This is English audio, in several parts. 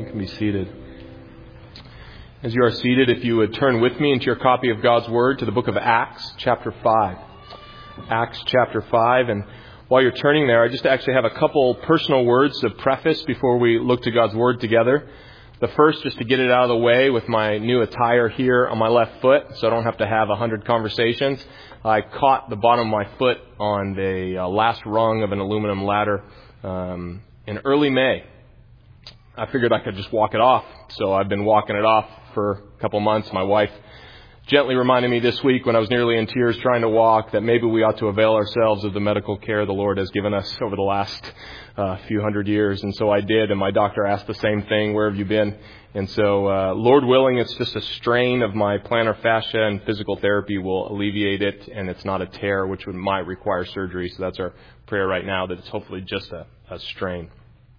can be seated. As you are seated, if you would turn with me into your copy of God's Word to the book of Acts, chapter 5. Acts, chapter 5. And while you're turning there, I just actually have a couple personal words of preface before we look to God's Word together. The first, just to get it out of the way with my new attire here on my left foot, so I don't have to have 100 conversations. I caught the bottom of my foot on the last rung of an aluminum ladder in early May. I figured I could just walk it off, so I've been walking it off for a couple months. My wife gently reminded me this week when I was nearly in tears trying to walk that maybe we ought to avail ourselves of the medical care the Lord has given us over the last few hundred years. And so I did, and my doctor asked the same thing, where have you been? And so, Lord willing, it's just a strain of my plantar fascia, and physical therapy will alleviate it, and it's not a tear, which might require surgery. So that's our prayer right now, that it's hopefully just a strain.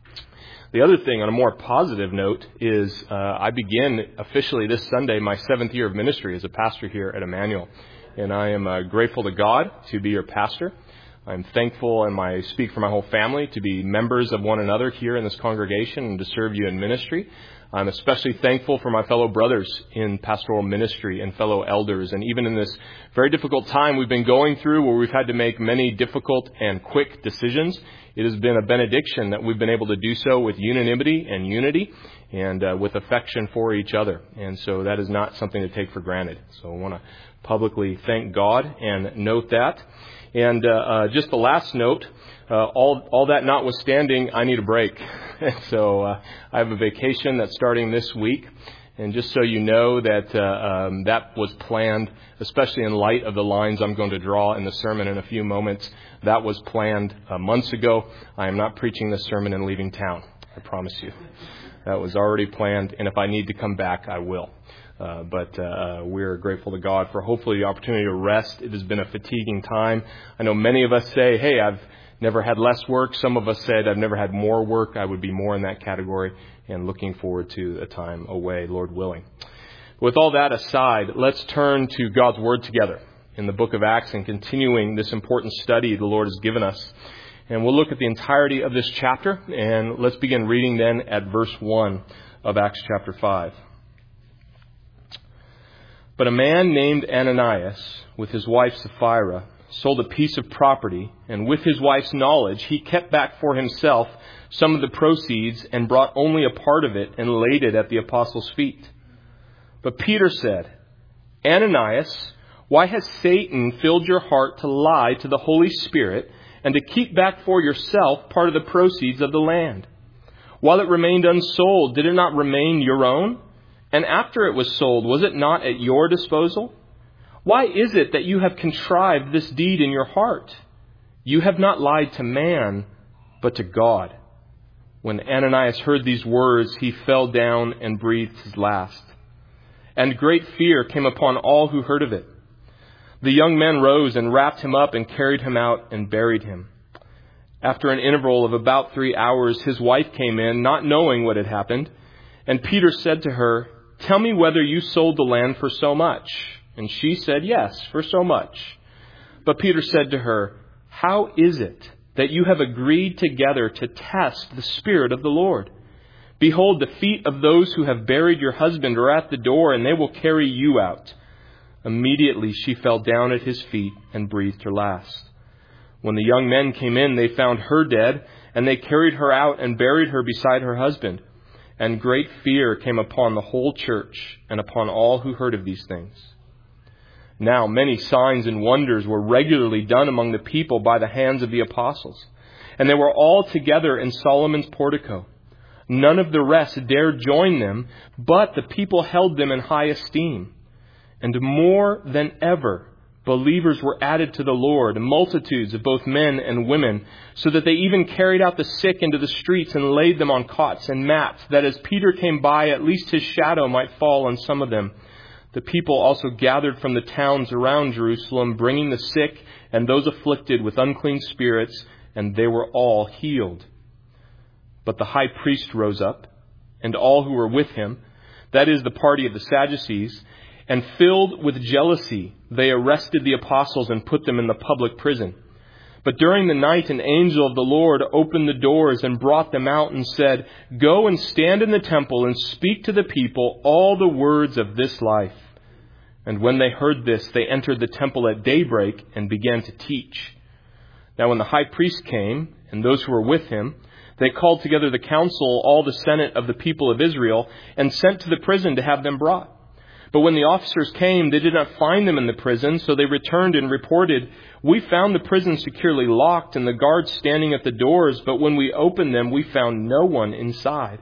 The other thing, on a more positive note, is I begin officially this Sunday my 7th year of ministry as a pastor here at Emmanuel. And I am grateful to God to be your pastor. I'm thankful, and I speak for my whole family, to be members of one another here in this congregation and to serve you in ministry. I'm especially thankful for my fellow brothers in pastoral ministry and fellow elders. And even in this very difficult time we've been going through, where we've had to make many difficult and quick decisions, it has been a benediction that we've been able to do so with unanimity and unity and with affection for each other. And so that is not something to take for granted. So I want to publicly thank God and note that. And just the last note, all that notwithstanding, I need a break. And so I have a vacation that's starting this week. And just so you know that that was planned, especially in light of the lines I'm going to draw in the sermon in a few moments. That was planned months ago. I am not preaching this sermon and leaving town. I promise you. That was already planned. And if I need to come back, I will. But we're grateful to God for hopefully the opportunity to rest. It has been a fatiguing time. I know many of us say, hey, I've never had less work. Some of us said I've never had more work. I would be more in that category, and looking forward to a time away, Lord willing. With all that aside, let's turn to God's Word together in the book of Acts and continuing this important study the Lord has given us. And we'll look at the entirety of this chapter, and let's begin reading then at verse 1 of Acts chapter 5. But a man named Ananias, with his wife Sapphira, sold a piece of property, and with his wife's knowledge, he kept back for himself some of the proceeds and brought only a part of it and laid it at the apostles' feet. But Peter said, Ananias, why has Satan filled your heart to lie to the Holy Spirit and to keep back for yourself part of the proceeds of the land? While it remained unsold, did it not remain your own? And after it was sold, was it not at your disposal? Why is it that you have contrived this deed in your heart? You have not lied to man, but to God. When Ananias heard these words, he fell down and breathed his last. And great fear came upon all who heard of it. The young men rose and wrapped him up and carried him out and buried him. After an interval of about 3 hours, his wife came in, not knowing what had happened. And Peter said to her, Tell me whether you sold the land for so much. And she said, Yes, for so much. But Peter said to her, How is it that you have agreed together to test the Spirit of the Lord? Behold, the feet of those who have buried your husband are at the door, and they will carry you out. Immediately she fell down at his feet and breathed her last. When the young men came in, they found her dead, and they carried her out and buried her beside her husband. And great fear came upon the whole church and upon all who heard of these things. Now many signs and wonders were regularly done among the people by the hands of the apostles. And they were all together in Solomon's portico. None of the rest dared join them, but the people held them in high esteem. And more than ever, believers were added to the Lord, multitudes of both men and women, so that they even carried out the sick into the streets and laid them on cots and mats, that as Peter came by, at least his shadow might fall on some of them. The people also gathered from the towns around Jerusalem, bringing the sick and those afflicted with unclean spirits, and they were all healed. But the high priest rose up, and all who were with him, that is, the party of the Sadducees, and filled with jealousy, they arrested the apostles and put them in the public prison. But during the night an angel of the Lord opened the doors and brought them out and said, "Go and stand in the temple and speak to the people all the words of this life." And when they heard this, they entered the temple at daybreak and began to teach. Now when the high priest came, and those who were with him, they called together the council, all the senate of the people of Israel, and sent to the prison to have them brought. But when the officers came, they did not find them in the prison, so they returned and reported, "We found the prison securely locked and the guards standing at the doors, but when we opened them, we found no one inside."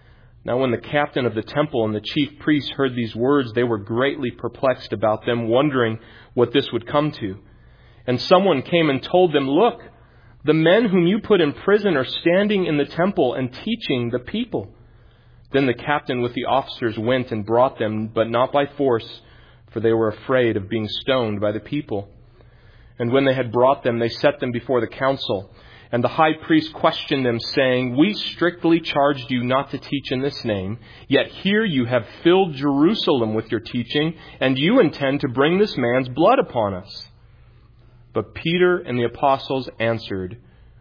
Now when the captain of the temple and the chief priests heard these words, they were greatly perplexed about them, wondering what this would come to. And someone came and told them, "Look, the men whom you put in prison are standing in the temple and teaching the people." Then the captain with the officers went and brought them, but not by force, for they were afraid of being stoned by the people. And when they had brought them, they set them before the council. And the high priest questioned them, saying, "We strictly charged you not to teach in this name, yet here you have filled Jerusalem with your teaching, and you intend to bring this man's blood upon us." But Peter and the apostles answered,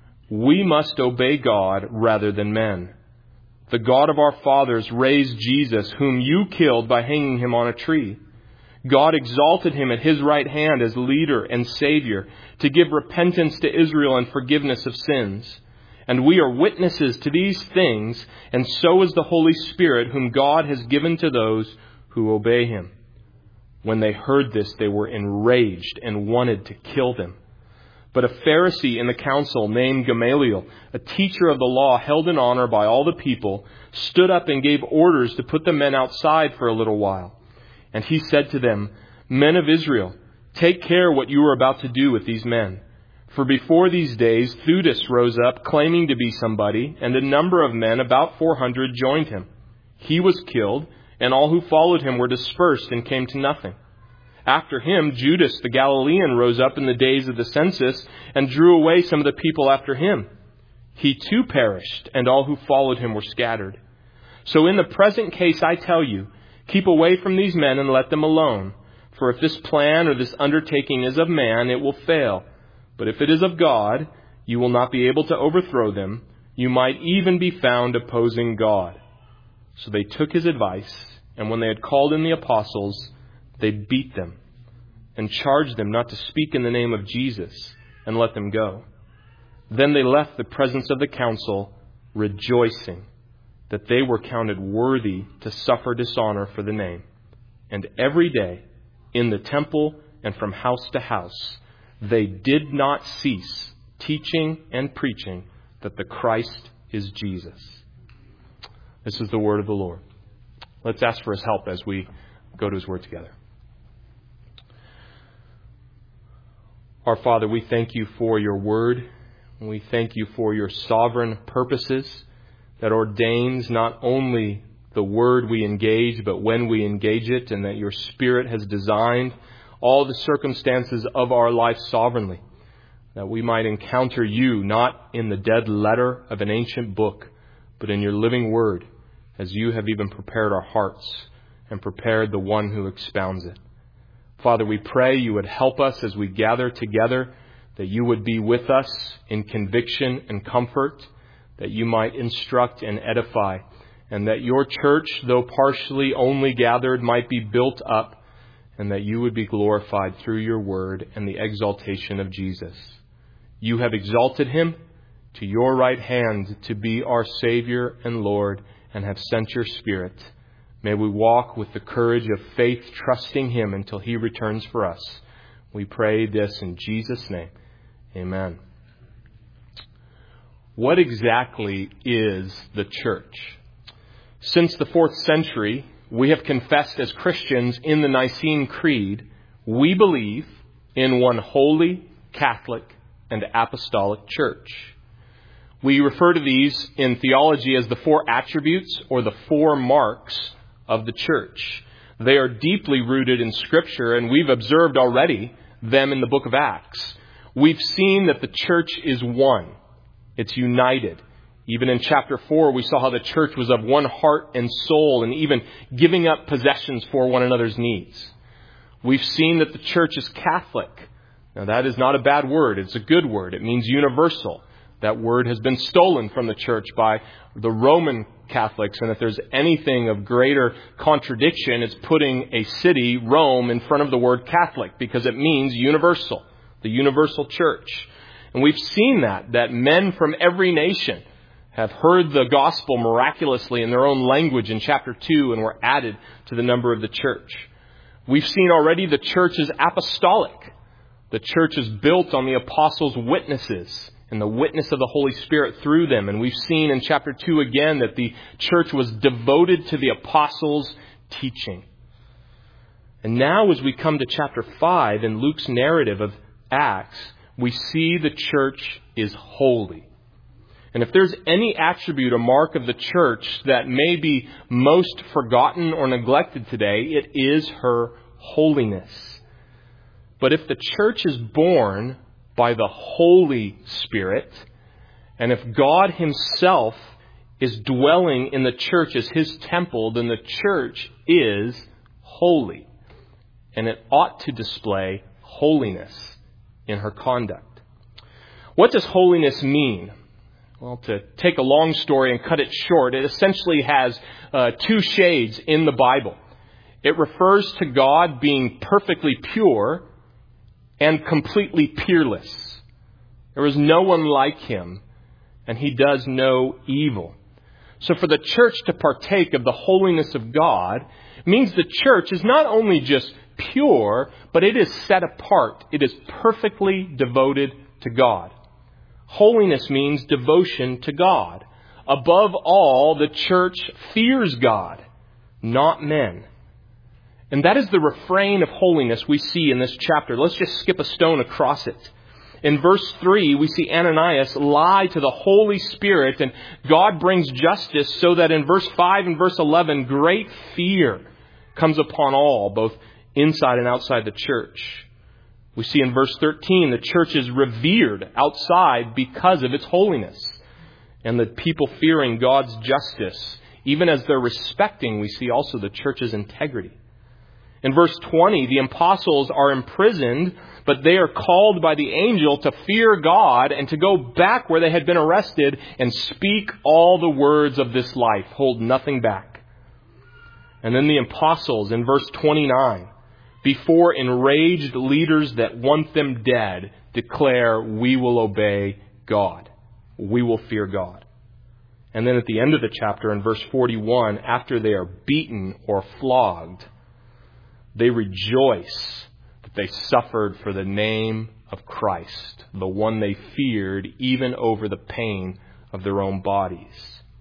"We must obey God rather than men. The God of our fathers raised Jesus, whom you killed by hanging him on a tree. God exalted him at his right hand as leader and Savior, to give repentance to Israel and forgiveness of sins. And we are witnesses to these things, and so is the Holy Spirit, whom God has given to those who obey him." When they heard this, they were enraged and wanted to kill them. But a Pharisee in the council named Gamaliel, a teacher of the law held in honor by all the people, stood up and gave orders to put the men outside for a little while. And he said to them, "Men of Israel, take care what you are about to do with these men. For before these days, Theudas rose up claiming to be somebody, and a number of men, about 400, joined him. He was killed, and all who followed him were dispersed and came to nothing. After him, Judas the Galilean rose up in the days of the census and drew away some of the people after him. He too perished, and all who followed him were scattered. So in the present case, I tell you, keep away from these men and let them alone. For if this plan or this undertaking is of man, it will fail. But if it is of God, you will not be able to overthrow them. You might even be found opposing God." So they took his advice, and when they had called in the apostles, they beat them and charged them not to speak in the name of Jesus, and let them go. Then they left the presence of the council, rejoicing that they were counted worthy to suffer dishonor for the name. And every day, in the temple and from house to house, they did not cease teaching and preaching that the Christ is Jesus. This is the word of the Lord. Let's ask for his help as we go to his word together. Our Father, we thank you for your word. We thank you for your sovereign purposes that ordains not only the word we engage, but when we engage it, and that your Spirit has designed all the circumstances of our life sovereignly, that we might encounter you not in the dead letter of an ancient book, but in your living word, as you have even prepared our hearts and prepared the one who expounds it. Father, we pray you would help us as we gather together, that you would be with us in conviction and comfort, that you might instruct and edify, and that your church, though partially only gathered, might be built up, and that you would be glorified through your word and the exaltation of Jesus. You have exalted him to your right hand to be our Savior and Lord, and have sent your Spirit. May we walk with the courage of faith, trusting him until he returns for us. We pray this in Jesus' name. Amen. What exactly is the church? Since the 4th century, we have confessed as Christians in the Nicene Creed, we believe in one holy, Catholic, and apostolic church. We refer to these in theology as the 4 attributes or the 4 marks of the church. They are deeply rooted in Scripture, and we've observed already them in the book of Acts. We've seen that the church is one. It's united. Even in chapter 4, we saw how the church was of one heart and soul, and even giving up possessions for one another's needs. We've seen that the church is Catholic, Now that is not a bad word. It's a good word. It means universal. That word has been stolen from the church by the Roman Catholics. And if there's anything of greater contradiction, it's putting a city, Rome, in front of the word Catholic, because it means universal, the universal church. And we've seen that men from every nation have heard the gospel miraculously in their own language in chapter 2 and were added to the number of the church. We've seen already the church is apostolic. The church is built on the apostles' witnesses and the witness of the Holy Spirit through them. And we've seen in chapter 2 again that the church was devoted to the apostles' teaching. And now as we come to chapter 5 in Luke's narrative of Acts, we see the church is holy. And if there's any attribute or mark of the church that may be most forgotten or neglected today, it is her holiness. But if the church is born by the Holy Spirit, and if God Himself is dwelling in the church as His temple, then the church is holy. And it ought to display holiness in her conduct. What does holiness mean? Well, to take a long story and cut it short, it essentially has two shades in the Bible. It refers to God being perfectly pure and completely peerless. There is no one like Him, and He does no evil. So for the church to partake of the holiness of God means the church is not only just pure, but it is set apart. It is perfectly devoted to God. Holiness means devotion to God. Above all, the church fears God, not men. And that is the refrain of holiness we see in this chapter. Let's just skip a stone across it. In verse 3, we see Ananias lie to the Holy Spirit, and God brings justice so that in verse 5 and verse 11, great fear comes upon all, both inside and outside the church. We see in verse 13, the church is revered outside because of its holiness, and the people fearing God's justice. Even as they're respecting, we see also the church's integrity. In verse 20, the apostles are imprisoned, but they are called by the angel to fear God and to go back where they had been arrested and speak all the words of this life, hold nothing back. And then the apostles in verse 29, before enraged leaders that want them dead, declare, we will obey God. We will fear God. And then at the end of the chapter in verse 41, after they are beaten or flogged, they rejoice that they suffered for the name of Christ, the one they feared, even over the pain of their own bodies.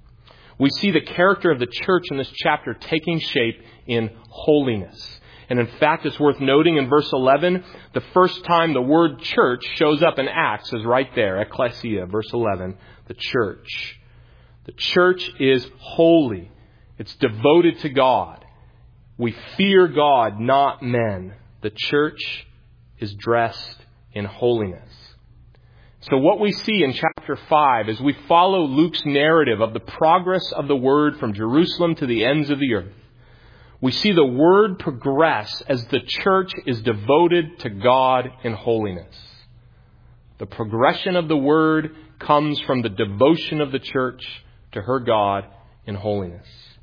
We see the character of the church in this chapter taking shape in holiness. And in fact, it's worth noting in verse 11, the first time the word church shows up in Acts is right there, ecclesia, verse 11, the church. The church is holy. It's devoted to God. We fear God, not men. The church is dressed in holiness. So what we see in chapter 5 is we follow Luke's narrative of the progress of the word from Jerusalem to the ends of the earth. We see the word progress as the church is devoted to God in holiness. The progression of the word comes from the devotion of the church to her God in holiness.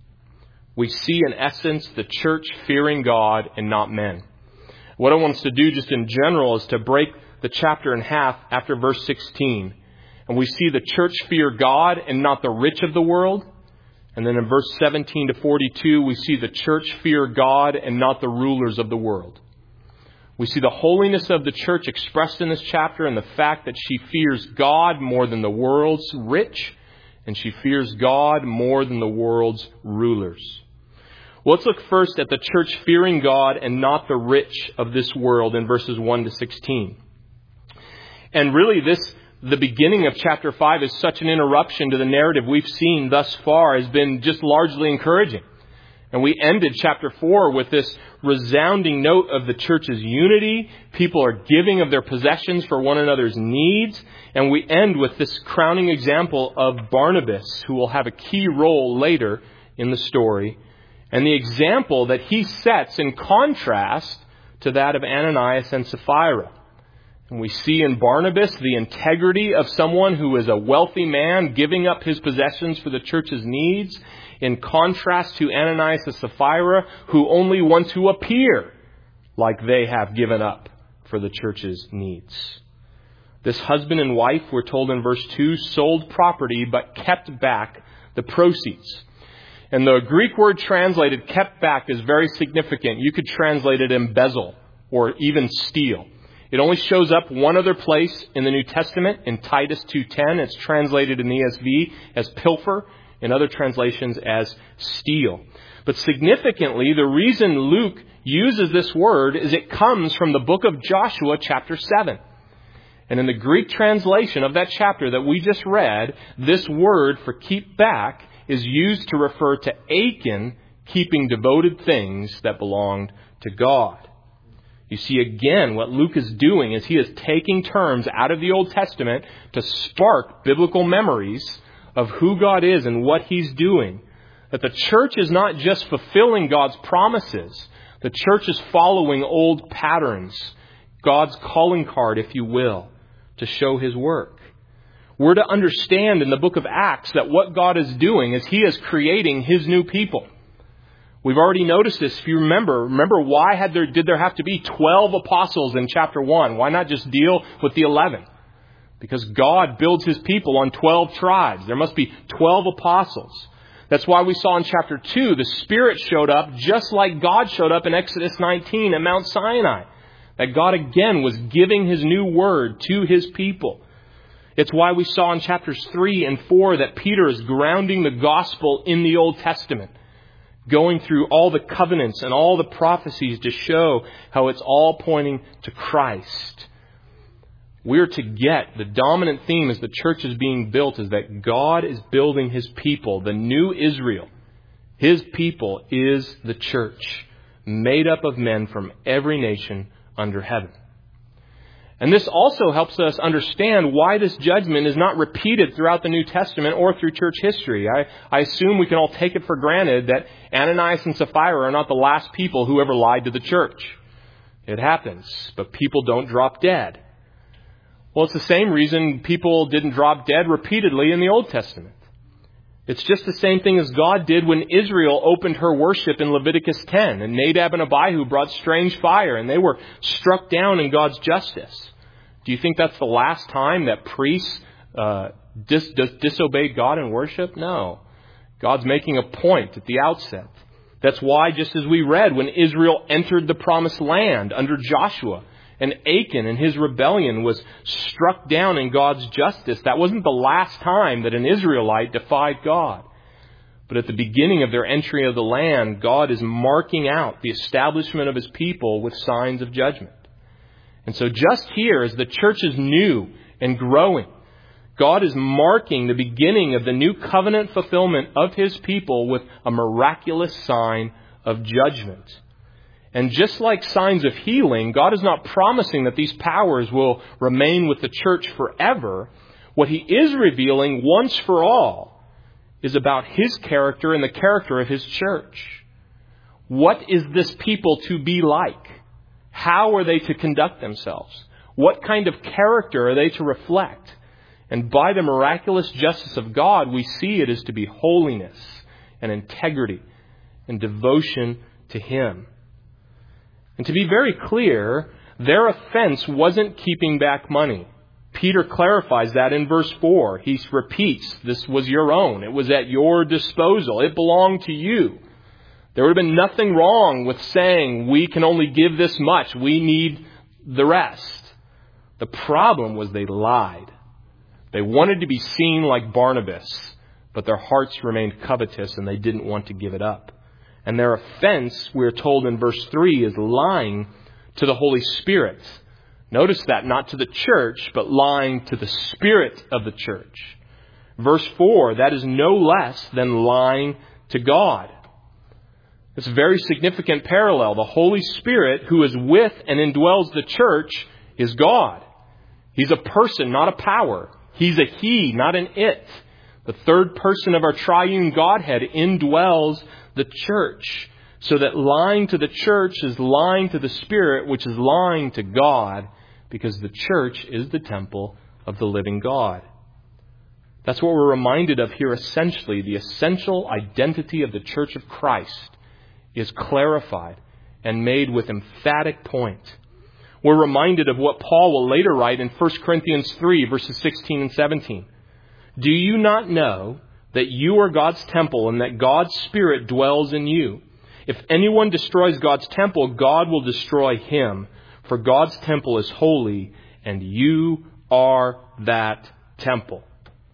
We see, in essence, the church fearing God and not men. What I want us to do just in general is to break the chapter in half after verse 16. And we see the church fear God and not the rich of the world. And then in verse 17 to 42, we see the church fear God and not the rulers of the world. We see the holiness of the church expressed in this chapter and the fact that she fears God more than the world's rich, and she fears God more than the world's rulers. Well, let's look first at the church fearing God and not the rich of this world in verses 1 to 16. And really the beginning of chapter 5 is such an interruption to the narrative we've seen thus far has been just largely encouraging. And we ended chapter 4 with this resounding note of the church's unity. People are giving of their possessions for one another's needs. And we end with this crowning example of Barnabas, who will have a key role later in the story. And the example that he sets in contrast to that of Ananias and Sapphira. And we see in Barnabas the integrity of someone who is a wealthy man giving up his possessions for the church's needs, in contrast to Ananias and Sapphira, who only want to appear like they have given up for the church's needs. This husband and wife, we're told in verse 2, sold property but kept back the proceeds. And the Greek word translated kept back is very significant. You could translate it embezzle or even steal. It only shows up one other place in the New Testament, in Titus 2:10. It's translated in the ESV as pilfer, in other translations as steal. But significantly, the reason Luke uses this word is it comes from the book of Joshua chapter 7. And in the Greek translation of that chapter that we just read, this word for keep back is used to refer to Achan keeping devoted things that belonged to God. You see, again, what Luke is doing is he is taking terms out of the Old Testament to spark biblical memories of who God is and what He's doing. That the church is not just fulfilling God's promises. The church is following old patterns, God's calling card, if you will, to show His work. We're to understand in the book of Acts that what God is doing is He is creating His new people. We've already noticed this. If you remember why did there have to be 12 apostles in chapter 1? Why not just deal with the 11? Because God builds His people on 12 tribes. There must be 12 apostles. That's why we saw in chapter 2, the Spirit showed up just like God showed up in Exodus 19 at Mount Sinai. That God again was giving His new word to His people. It's why we saw in chapters 3 and 4 that Peter is grounding the gospel in the Old Testament, going through all the covenants and all the prophecies to show how it's all pointing to Christ. We're to get the dominant theme as the church is being built is that God is building His people, the new Israel. His people is the church, made up of men from every nation under heaven. And this also helps us understand why this judgment is not repeated throughout the New Testament or through church history. I assume we can all take it for granted that Ananias and Sapphira are not the last people who ever lied to the church. It happens, but people don't drop dead. Well, it's the same reason people didn't drop dead repeatedly in the Old Testament. It's just the same thing as God did when Israel opened her worship in Leviticus 10. And Nadab and Abihu brought strange fire and they were struck down in God's justice. Do you think that's the last time that priests disobeyed God in worship? No. God's making a point at the outset. That's why, just as we read, when Israel entered the promised land under Joshua, and Achan and his rebellion was struck down in God's justice, that wasn't the last time that an Israelite defied God. But at the beginning of their entry of the land, God is marking out the establishment of His people with signs of judgment. And so just here, as the church is new and growing, God is marking the beginning of the new covenant fulfillment of His people with a miraculous sign of judgment. And just like signs of healing, God is not promising that these powers will remain with the church forever. What He is revealing once for all is about His character and the character of His church. What is this people to be like? How are they to conduct themselves? What kind of character are they to reflect? And by the miraculous justice of God, we see it is to be holiness and integrity and devotion to Him. And to be very clear, their offense wasn't keeping back money. Peter clarifies that in verse 4. He repeats, this was your own. It was at your disposal. It belonged to you. There would have been nothing wrong with saying, we can only give this much. We need the rest. The problem was they lied. They wanted to be seen like Barnabas, but their hearts remained covetous and they didn't want to give it up. And their offense, we're told in verse 3, is lying to the Holy Spirit. Notice that, not to the church, but lying to the Spirit of the church. Verse 4, that is no less than lying to God. It's a very significant parallel. The Holy Spirit, who is with and indwells the church, is God. He's a person, not a power. He's a He, not an it. The third person of our triune Godhead indwells the church, so that lying to the church is lying to the Spirit, which is lying to God, because the church is the temple of the living God. That's what we're reminded of here essentially. The essential identity of the Church of Christ is clarified and made with emphatic point. We're reminded of what Paul will later write in 1 Corinthians 3, verses 16 and 17. Do you not know that you are God's temple and that God's Spirit dwells in you? If anyone destroys God's temple, God will destroy him. For God's temple is holy, and you are that temple.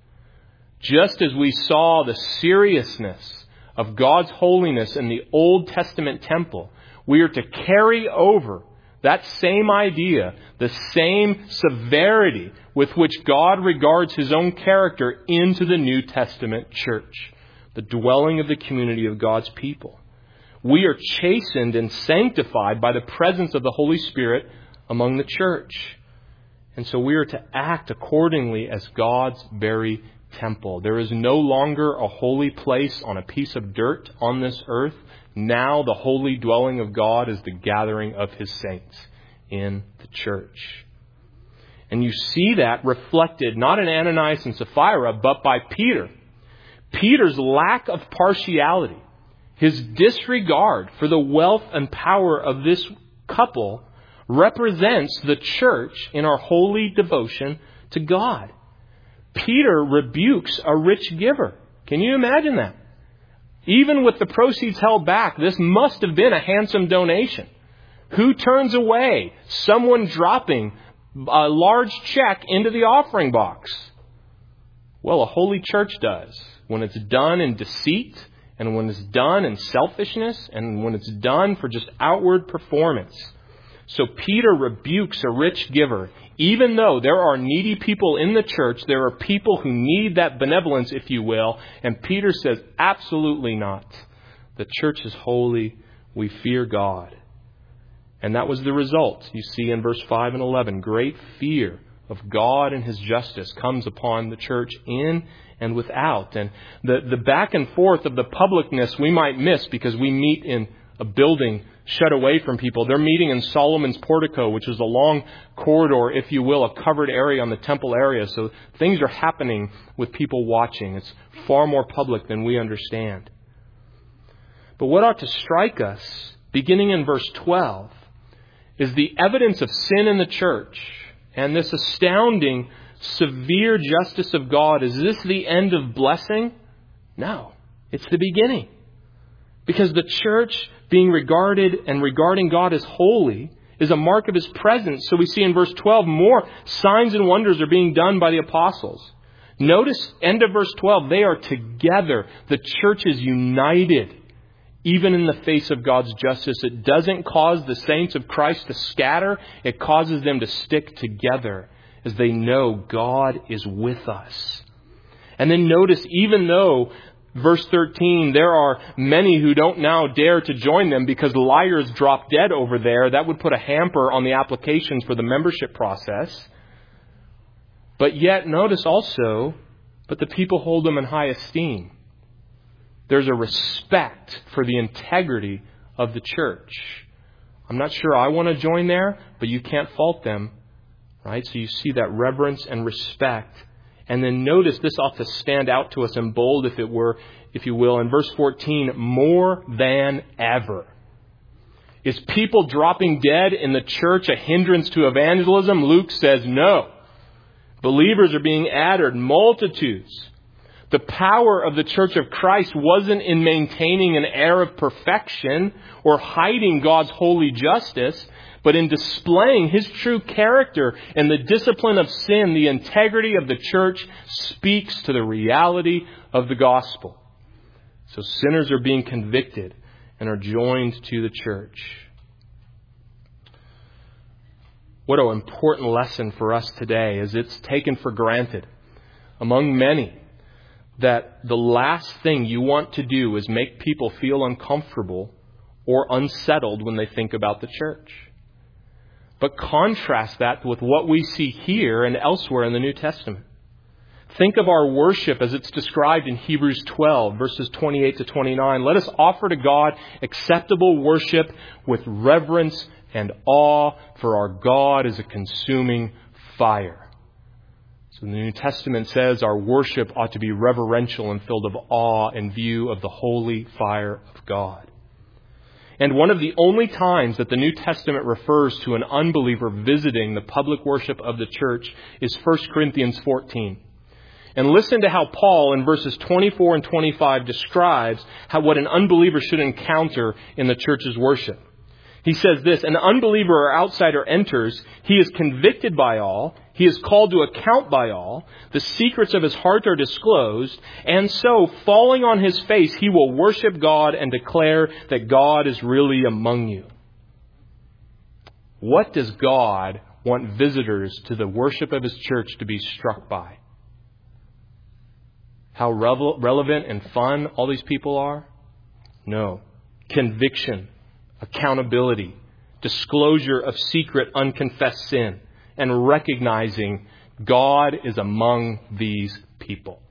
Just as we saw the seriousness of God's holiness in the Old Testament temple, we are to carry over that same idea, the same severity with which God regards His own character into the New Testament church, the dwelling of the community of God's people. We are chastened and sanctified by the presence of the Holy Spirit among the church. And so we are to act accordingly as God's very temple. There is no longer a holy place on a piece of dirt on this earth. Now the holy dwelling of God is the gathering of His saints in the church. And you see that reflected not in Ananias and Sapphira, but by Peter. Peter's lack of partiality, his disregard for the wealth and power of this couple, represents the church in our holy devotion to God. Peter rebukes a rich giver. Can you imagine that? Even with the proceeds held back, this must have been a handsome donation. Who turns away someone dropping a large check into the offering box? Well, a holy church does. When it's done in deceit, and when it's done in selfishness, and when it's done for just outward performance. So Peter rebukes a rich giver. Even though there are needy people in the church, there are people who need that benevolence, if you will. And Peter says, absolutely not. The church is holy. We fear God. And that was the result. You see in verse 5 and 11, great fear of God and His justice comes upon the church in and without. And the back and forth of the publicness we might miss because we meet in a building shut away from people. They're meeting in Solomon's portico, which is a long corridor, if you will, a covered area on the temple area. So things are happening with people watching. It's far more public than we understand. But what ought to strike us, beginning in verse 12, is the evidence of sin in the church and this astounding, severe justice of God. Is this the end of blessing? No, it's the beginning. Because the church, being regarded and regarding God as holy, is a mark of His presence. So we see in verse 12, more signs and wonders are being done by the apostles. Notice, end of verse 12, they are together. The church is united. Even in the face of God's justice, it doesn't cause the saints of Christ to scatter. It causes them to stick together as they know God is with us. And then notice, even though, verse 13, there are many who don't now dare to join them because liars drop dead over there. That would put a hamper on the applications for the membership process. But yet, notice also, but the people hold them in high esteem. There's a respect for the integrity of the church. I'm not sure I want to join there, but you can't fault them, right? So you see that reverence and respect. And then notice this ought to stand out to us in bold, if you will. In verse 14, more than ever. Is people dropping dead in the church a hindrance to evangelism? Luke says no. Believers are being added, multitudes. The power of the Church of Christ wasn't in maintaining an air of perfection or hiding God's holy justice, but in displaying His true character and the discipline of sin. The integrity of the church speaks to the reality of the gospel. So sinners are being convicted and are joined to the church. What an important lesson for us today, as it's taken for granted among many that the last thing you want to do is make people feel uncomfortable or unsettled when they think about the church. But contrast that with what we see here and elsewhere in the New Testament. Think of our worship as it's described in Hebrews 12, verses 28 to 29. Let us offer to God acceptable worship with reverence and awe, for our God is a consuming fire. So the New Testament says our worship ought to be reverential and filled of awe in view of the holy fire of God. And one of the only times that the New Testament refers to an unbeliever visiting the public worship of the church is 1 Corinthians 14. And listen to how Paul in verses 24 and 25 describes what an unbeliever should encounter in the church's worship. He says this, an unbeliever or outsider enters, he is convicted by all, he is called to account by all, the secrets of his heart are disclosed, and so, falling on his face, he will worship God and declare that God is really among you. What does God want visitors to the worship of his church to be struck by? How relevant and fun all these people are? No. Conviction, accountability, disclosure of secret, unconfessed sin, and recognizing God is among these people.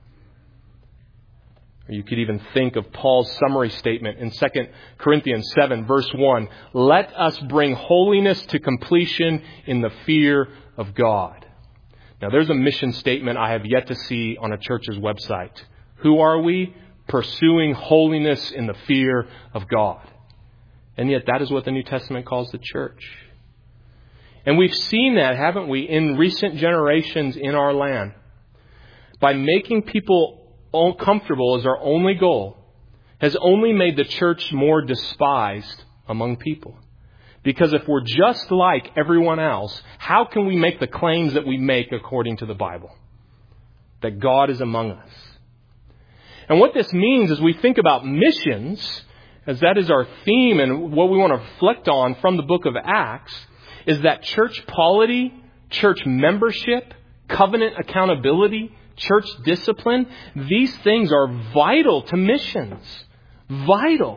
Or you could even think of Paul's summary statement in 2 Corinthians 7, verse 1. Let us bring holiness to completion in the fear of God. Now, there's a mission statement I have yet to see on a church's website. Who are we? Pursuing holiness in the fear of God. And yet that is what the New Testament calls the church. And we've seen that, haven't we, in recent generations in our land. By making people comfortable as our only goal, has only made the church more despised among people. Because if we're just like everyone else, how can we make the claims that we make according to the Bible? That God is among us. And what this means as we think about missions, as that is our theme and what we want to reflect on from the book of Acts, is that church polity, church membership, covenant accountability, church discipline, these things are vital to missions. Vital.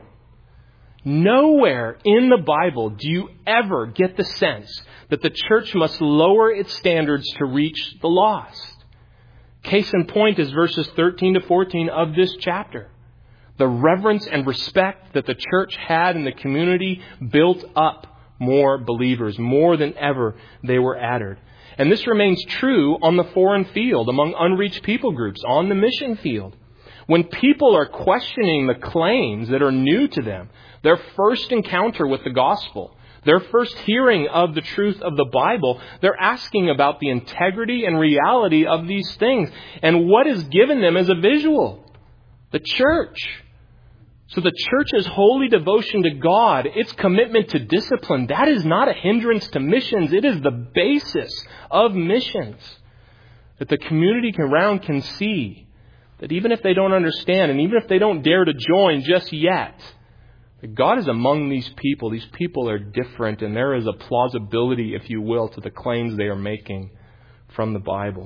Nowhere in the Bible do you ever get the sense that the church must lower its standards to reach the lost. Case in point is verses 13 to 14 of this chapter. The reverence and respect that the church had in the community built up more believers. More than ever, they were added. And this remains true on the foreign field, among unreached people groups, on the mission field. When people are questioning the claims that are new to them, their first encounter with the gospel, their first hearing of the truth of the Bible, they're asking about the integrity and reality of these things. And what is given them as a visual? The church. So the church's holy devotion to God, its commitment to discipline, that is not a hindrance to missions. It is the basis of missions. That the community around can see that even if they don't understand and even if they don't dare to join just yet, that God is among these people. These people are different, and there is a plausibility, if you will, to the claims they are making from the Bible.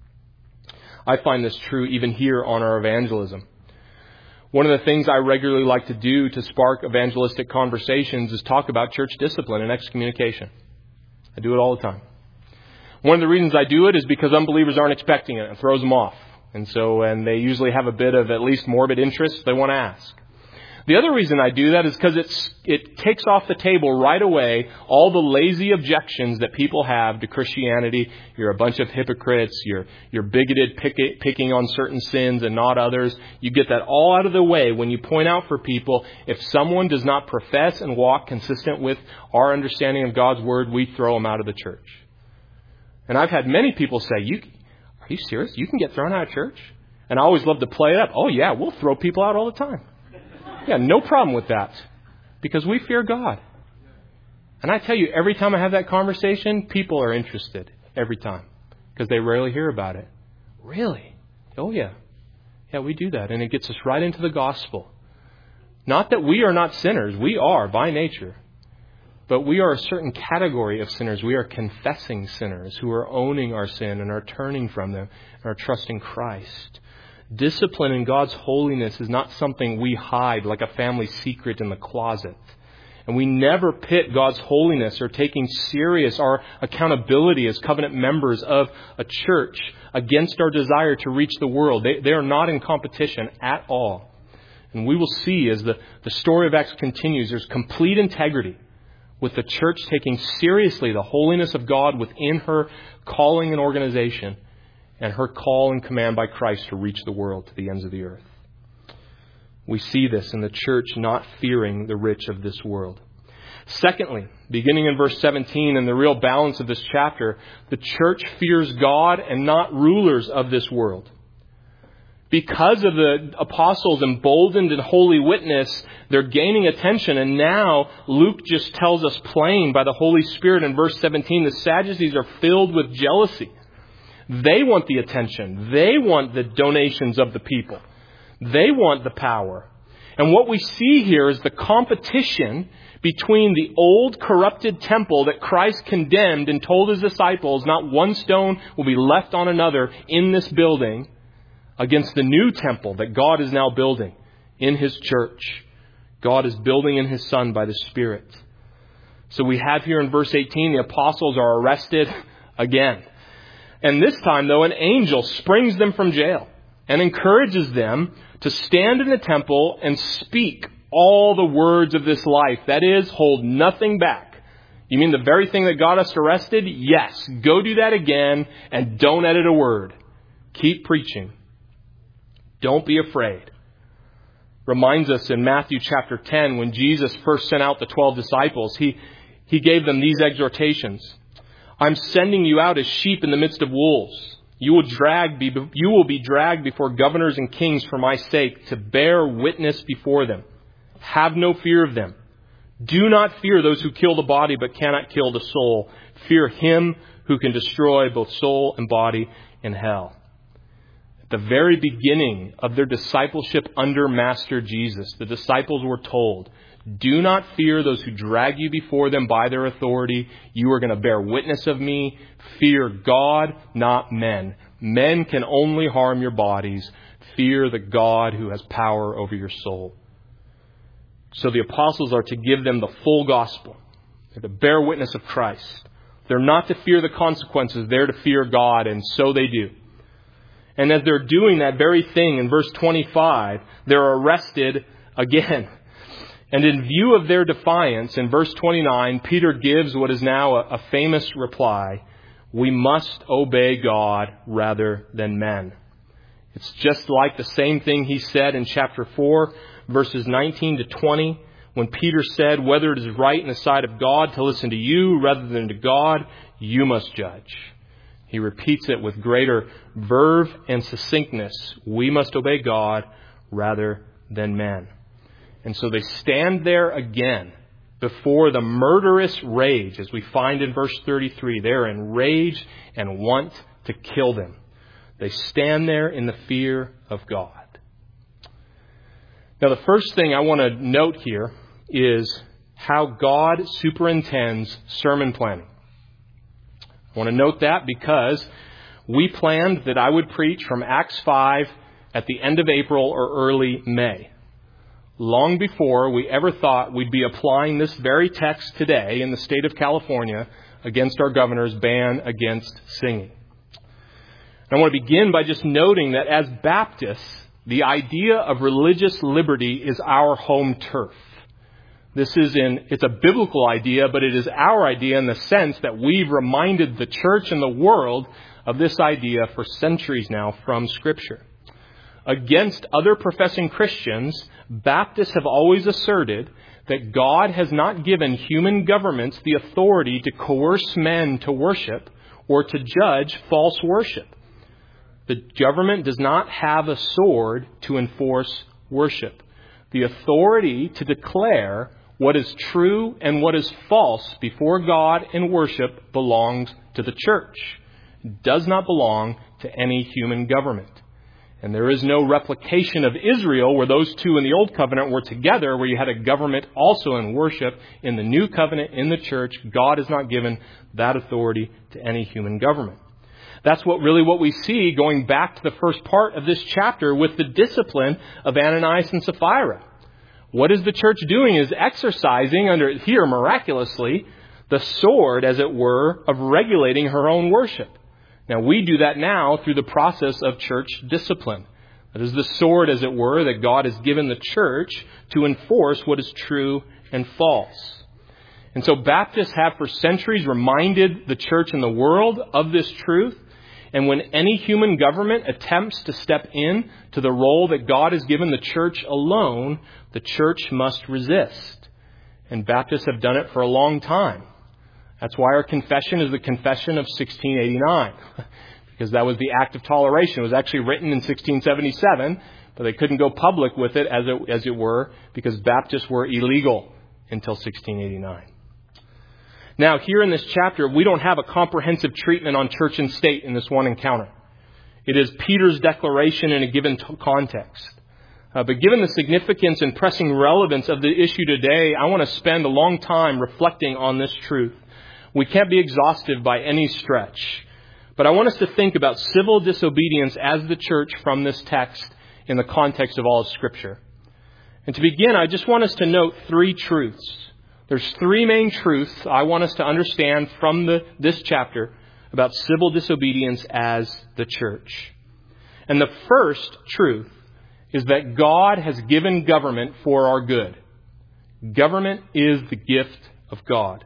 I find this true even here on our evangelism. One of the things I regularly like to do to spark evangelistic conversations is talk about church discipline and excommunication. I do it all the time. One of the reasons I do it is because unbelievers aren't expecting it. It throws them off. And they usually have a bit of at least morbid interest they want to ask. The other reason I do that is because it takes off the table right away all the lazy objections that people have to Christianity. You're a bunch of hypocrites. You're bigoted, picking on certain sins and not others. You get that all out of the way when you point out for people, if someone does not profess and walk consistent with our understanding of God's Word, we throw them out of the church. And I've had many people say, are you serious? You can get thrown out of church? And I always love to play it up. Oh yeah, we'll throw people out all the time. Yeah, no problem with that. Because we fear God. And I tell you, every time I have that conversation, people are interested. Every time. Because they rarely hear about it. Really? Oh yeah. Yeah, we do that. And it gets us right into the gospel. Not that we are not sinners. We are by nature. But we are a certain category of sinners. We are confessing sinners who are owning our sin and are turning from them and are trusting Christ. Discipline in God's holiness is not something we hide like a family secret in the closet. And we never pit God's holiness or taking serious our accountability as covenant members of a church against our desire to reach the world. They are not in competition at all. And we will see as the story of Acts continues, there's complete integrity with the church taking seriously the holiness of God within her calling and organization, and her call and command by Christ to reach the world to the ends of the earth. We see this in the church not fearing the rich of this world. Secondly, beginning in verse 17 and the real balance of this chapter, the church fears God and not rulers of this world. Because of the apostles' emboldened and holy witness, they're gaining attention. And now Luke just tells us plain by the Holy Spirit in verse 17, the Sadducees are filled with jealousy. They want the attention. They want the donations of the people. They want the power. And what we see here is the competition between the old corrupted temple that Christ condemned and told his disciples not one stone will be left on another in this building, against the new temple that God is now building in his church. God is building in his Son by the Spirit. So we have here in verse 18, the apostles are arrested again. And this time, though, an angel springs them from jail and encourages them to stand in the temple and speak all the words of this life. That is, hold nothing back. You mean the very thing that got us arrested? Yes. Go do that again and don't edit a word. Keep preaching. Don't be afraid. Reminds us in Matthew chapter 10, when Jesus first sent out the 12 disciples, he gave them these exhortations. I'm sending you out as sheep in the midst of wolves. You will be dragged before governors and kings for my sake to bear witness before them. Have no fear of them. Do not fear those who kill the body but cannot kill the soul. Fear him who can destroy both soul and body in hell. The very beginning of their discipleship under Master Jesus, the disciples were told, do not fear those who drag you before them by their authority. You are going to bear witness of me. Fear God, not men. Men can only harm your bodies. Fear the God who has power over your soul. So the apostles are to give them the full gospel. They're to bear witness of Christ. They're not to fear the consequences. They're to fear God, and so they do. And as they're doing that very thing in verse 25, they're arrested again. And in view of their defiance, in verse 29, Peter gives what is now a famous reply. We must obey God rather than men. It's just like the same thing he said in chapter 4, verses 19 to 20, when Peter said, whether it is right in the sight of God to listen to you rather than to God, you must judge. He repeats it with greater verve and succinctness. We must obey God rather than men. And so they stand there again before the murderous rage, as we find in verse 33. They're enraged and want to kill them. They stand there in the fear of God. Now, the first thing I want to note here is how God superintends sermon planning. I want to note that because we planned that I would preach from Acts 5 at the end of April or early May, long before we ever thought we'd be applying this very text today in the state of California against our governor's ban against singing. And I want to begin by just noting that as Baptists, the idea of religious liberty is our home turf. It's a biblical idea, but it is our idea in the sense that we've reminded the church and the world of this idea for centuries now from Scripture. Against other professing Christians, Baptists have always asserted that God has not given human governments the authority to coerce men to worship or to judge false worship. The government does not have a sword to enforce worship. The authority to declare what is true and what is false before God in worship belongs to the church. It does not belong to any human government. And there is no replication of Israel where those two in the Old Covenant were together, where you had a government also in worship. In the New Covenant, in the church, God has not given that authority to any human government. That's what we see going back to the first part of this chapter with the discipline of Ananias and Sapphira. What is the church doing is exercising under here miraculously the sword, as it were, of regulating her own worship. Now, we do that now through the process of church discipline. That is the sword, as it were, that God has given the church to enforce what is true and false. And so Baptists have for centuries reminded the church and the world of this truth. And when any human government attempts to step in to the role that God has given the church alone, the church must resist. And Baptists have done it for a long time. That's why our confession is the Confession of 1689. Because that was the Act of Toleration. It was actually written in 1677, but they couldn't go public with it, as it were, because Baptists were illegal until 1689. Now, here in this chapter, we don't have a comprehensive treatment on church and state in this one encounter. It is Peter's declaration in a given context. But given the significance and pressing relevance of the issue today, I want to spend a long time reflecting on this truth. We can't be exhaustive by any stretch. But I want us to think about civil disobedience as the church from this text in the context of all of Scripture. And to begin, I just want us to note three truths. There's three main truths I want us to understand from this chapter about civil disobedience as the church. And the first truth is that God has given government for our good. Government is the gift of God.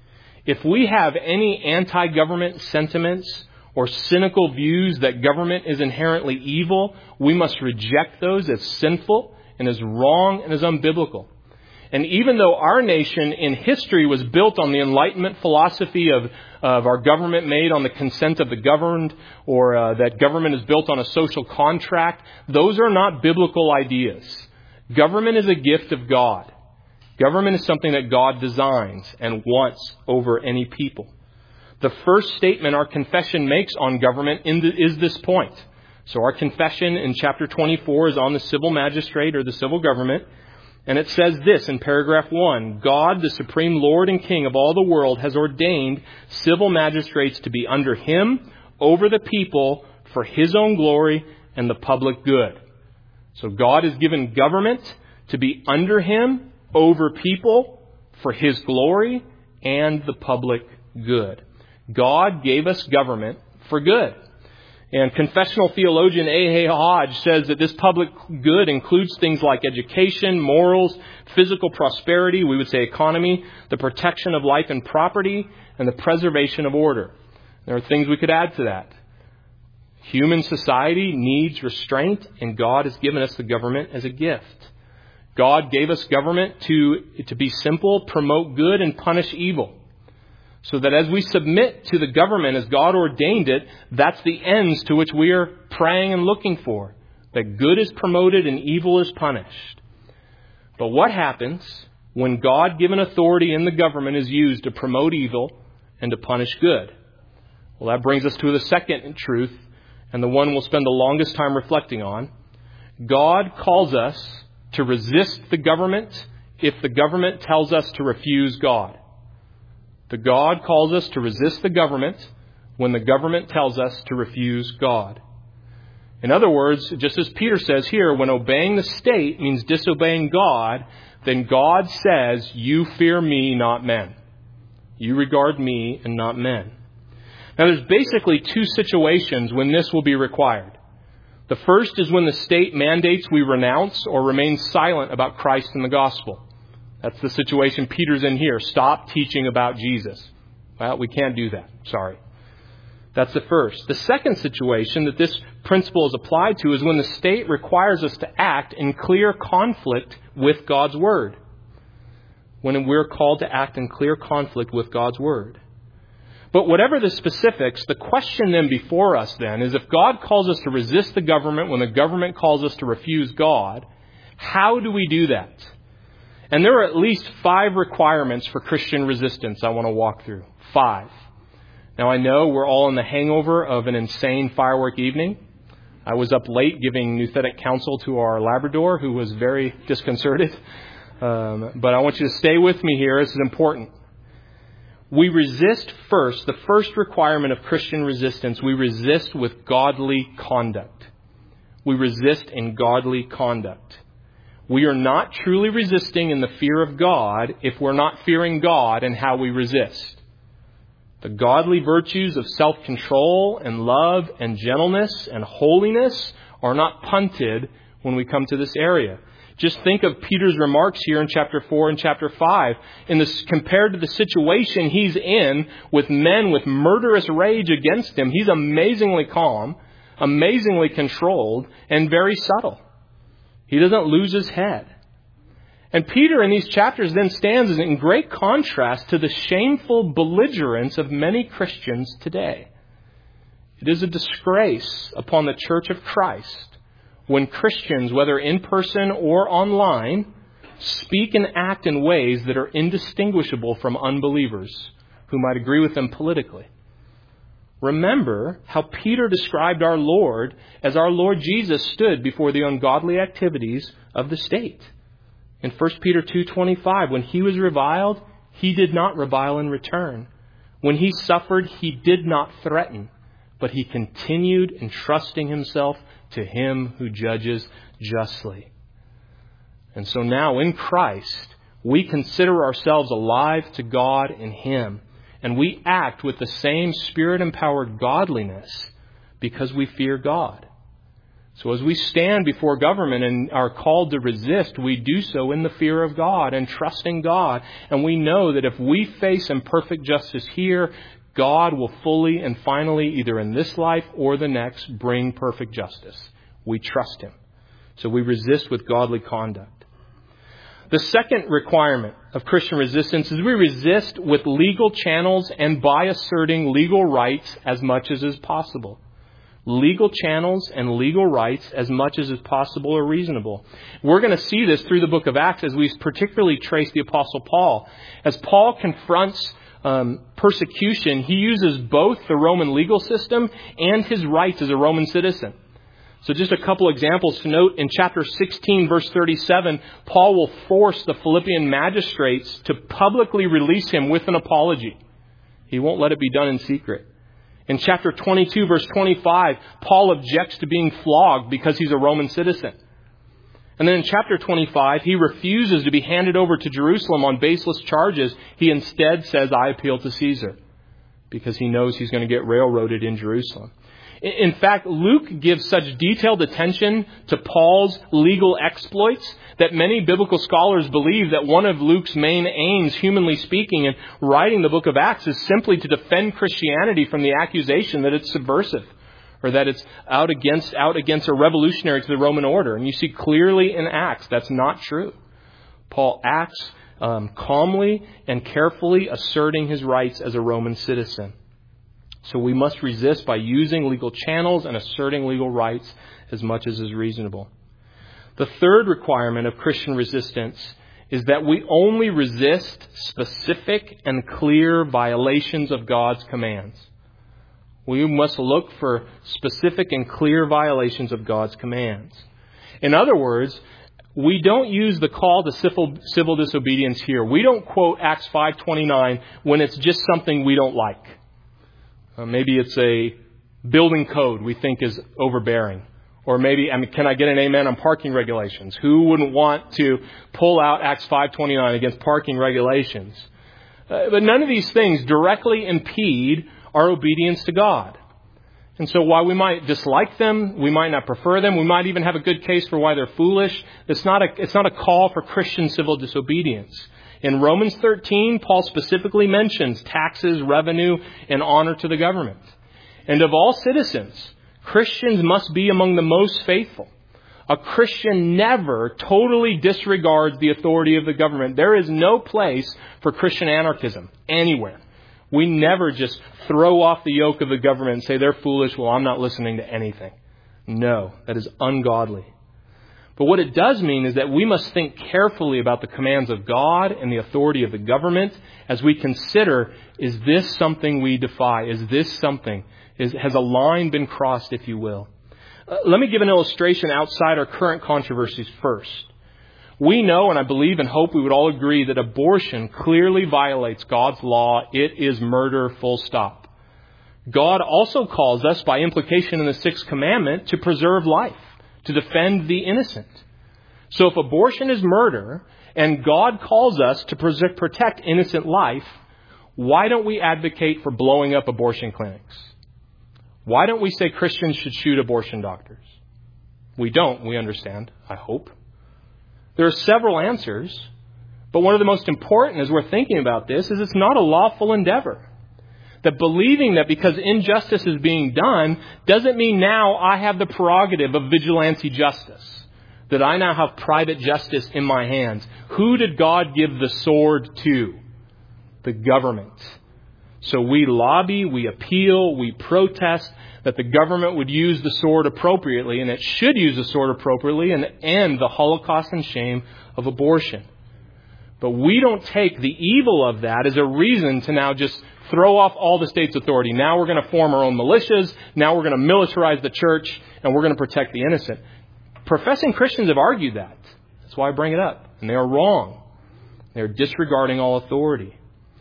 If we have any anti-government sentiments or cynical views that government is inherently evil, we must reject those as sinful and as wrong and as unbiblical. And even though our nation in history was built on the Enlightenment philosophy of our government made on the consent of the governed, or that government is built on a social contract, those are not biblical ideas. Government is a gift of God. Government is something that God designs and wants over any people. The first statement our confession makes on government is this point. So our confession in chapter 24 is on the civil magistrate or the civil government. And it says this in paragraph 1, God, the supreme Lord and King of all the world, has ordained civil magistrates to be under him, over the people, for his own glory and the public good. So God has given government to be under him, over people, for his glory and the public good. God gave us government for good. And confessional theologian A.A. Hodge says that this public good includes things like education, morals, physical prosperity, we would say economy, the protection of life and property, and the preservation of order. There are things we could add to that. Human society needs restraint, and God has given us the government as a gift. God gave us government to be simple, promote good, and punish evil. So that as we submit to the government as God ordained it, that's the ends to which we are praying and looking for. That good is promoted and evil is punished. But what happens when God-given authority in the government is used to promote evil and to punish good? Well, that brings us to the second truth, and the one we'll spend the longest time reflecting on. God calls us to resist the government if the government tells us to refuse God. The God calls us to resist the government when the government tells us to refuse God. In other words, just as Peter says here, when obeying the state means disobeying God, then God says, you fear me, not men. You regard me and not men. Now, there's basically two situations when this will be required. The first is when the state mandates we renounce or remain silent about Christ and the gospel. That's the situation Peter's in here. Stop teaching about Jesus. Well, we can't do that. Sorry. That's the first. The second situation that this principle is applied to is when the state requires us to act in clear conflict with God's word. When we're called to act in clear conflict with God's word. But whatever the specifics, the question then before us then is if God calls us to resist the government when the government calls us to refuse God, how do we do that? And there are at least 5 requirements for Christian resistance I want to walk through. 5. Now, I know we're all in the hangover of an insane firework evening. I was up late giving nouthetic counsel to our Labrador, who was very disconcerted. But I want you to stay with me here. This is important. We resist first. The first requirement of Christian resistance, we resist with godly conduct. We resist in godly conduct. We are not truly resisting in the fear of God if we're not fearing God in how we resist. The godly virtues of self-control and love and gentleness and holiness are not punted when we come to this area. Just think of Peter's remarks here in chapter 4 and chapter 5. Compared to the situation he's in with men with murderous rage against him, he's amazingly calm, amazingly controlled, and very subtle. He doesn't lose his head. And Peter in these chapters then stands in great contrast to the shameful belligerence of many Christians today. It is a disgrace upon the Church of Christ when Christians, whether in person or online, speak and act in ways that are indistinguishable from unbelievers who might agree with them politically. Remember how Peter described our Lord as our Lord Jesus stood before the ungodly activities of the state. In 1 Peter 2:25, when he was reviled, he did not revile in return. When he suffered, he did not threaten, but he continued entrusting himself to him who judges justly. And so now in Christ, we consider ourselves alive to God in him. And we act with the same Spirit-empowered godliness because we fear God. So as we stand before government and are called to resist, we do so in the fear of God and trusting God. And we know that if we face imperfect justice here, God will fully and finally, either in this life or the next, bring perfect justice. We trust him. So we resist with godly conduct. The second requirement of Christian resistance is we resist with legal channels and by asserting legal rights as much as is possible. Legal channels and legal rights as much as is possible or reasonable. We're going to see this through the book of Acts as we particularly trace the Apostle Paul. As Paul confronts persecution, he uses both the Roman legal system and his rights as a Roman citizen. So just a couple examples to note. In chapter 16, verse 37, Paul will force the Philippian magistrates to publicly release him with an apology. He won't let it be done in secret. In chapter 22, verse 25, Paul objects to being flogged because he's a Roman citizen. And then in chapter 25, he refuses to be handed over to Jerusalem on baseless charges. He instead says, I appeal to Caesar, because he knows he's going to get railroaded in Jerusalem. In fact, Luke gives such detailed attention to Paul's legal exploits that many biblical scholars believe that one of Luke's main aims, humanly speaking, in writing the book of Acts is simply to defend Christianity from the accusation that it's subversive or that it's out against a revolutionary to the Roman order. And you see clearly in Acts that's not true. Paul acts calmly and carefully asserting his rights as a Roman citizen. So we must resist by using legal channels and asserting legal rights as much as is reasonable. The third requirement of Christian resistance is that we only resist specific and clear violations of God's commands. We must look for specific and clear violations of God's commands. In other words, we don't use the call to civil disobedience here. We don't quote Acts 5:29 when it's just something we don't like. Maybe it's a building code we think is overbearing. Or maybe, can I get an amen on parking regulations? Who wouldn't want to pull out Acts 5:29 against parking regulations? But none of these things directly impede our obedience to God. And so while we might dislike them, we might not prefer them, we might even have a good case for why they're foolish, it's not a call for Christian civil disobedience. In Romans 13, Paul specifically mentions taxes, revenue, and honor to the government. And of all citizens, Christians must be among the most faithful. A Christian never totally disregards the authority of the government. There is no place for Christian anarchism anywhere. We never just throw off the yoke of the government and say they're foolish, well, I'm not listening to anything. No, that is ungodly. But what it does mean is that we must think carefully about the commands of God and the authority of the government as we consider, is this something we defy? Is this something? Has a line been crossed, if you will? Let me give an illustration outside our current controversies first. We know, and I believe and hope we would all agree, that abortion clearly violates God's law. It is murder, full stop. God also calls us, by implication in the sixth commandment, to preserve life, to defend the innocent. So if abortion is murder and God calls us to protect innocent life, why don't we advocate for blowing up abortion clinics? Why don't we say Christians should shoot abortion doctors? We don't, we understand, I hope. There are several answers, but one of the most important as we're thinking about this is it's not a lawful endeavor. That believing that because injustice is being done doesn't mean now I have the prerogative of vigilante justice. That I now have private justice in my hands. Who did God give the sword to? The government. So we lobby, we appeal, we protest that the government would use the sword appropriately, and it should use the sword appropriately and end the Holocaust and shame of abortion. But we don't take the evil of that as a reason to now just throw off all the state's authority. Now we're going to form our own militias. Now we're going to militarize the church, and we're going to protect the innocent. Professing Christians have argued that. That's why I bring it up. And they are wrong. They're disregarding all authority.